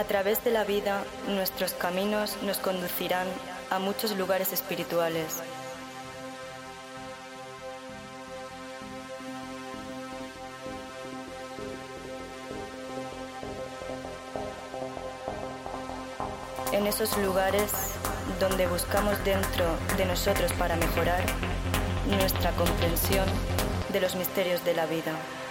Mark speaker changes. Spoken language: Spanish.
Speaker 1: A través de la vida, nuestros caminos nos conducirán a muchos lugares espirituales. En esos lugares donde buscamos dentro de nosotros para mejorar nuestra comprensión de los misterios de la vida.